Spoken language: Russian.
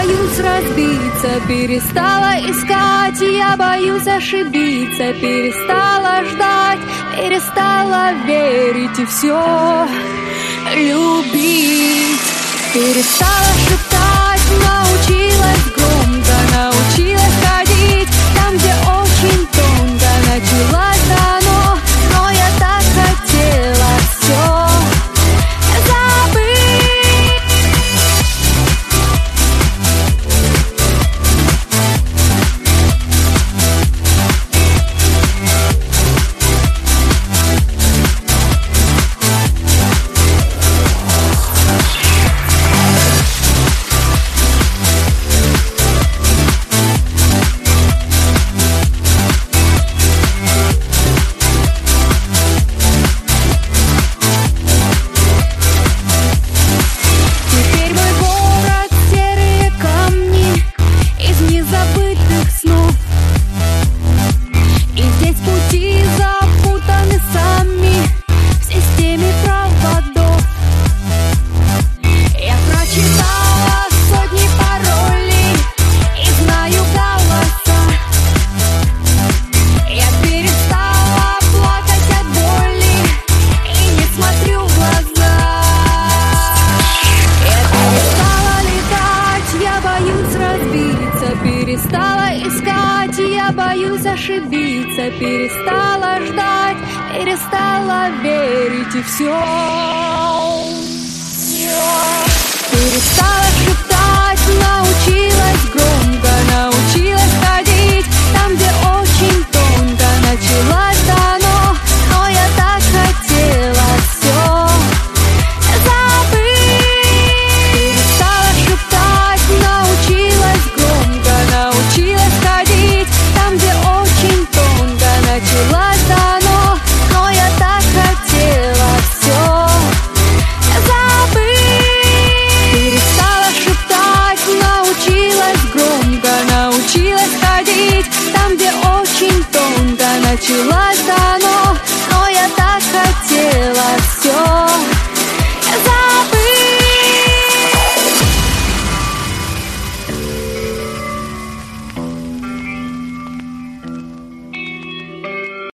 боюсь разбиться, перестала искать, я боюсь ошибиться, перестала ждать, перестала верить и все любить. Перестала шептать, научилась громко, научилась ходить там, где очень тонко началось дано, но я так хотела все перестала искать, я боюсь ошибиться, перестала ждать, перестала верить и все.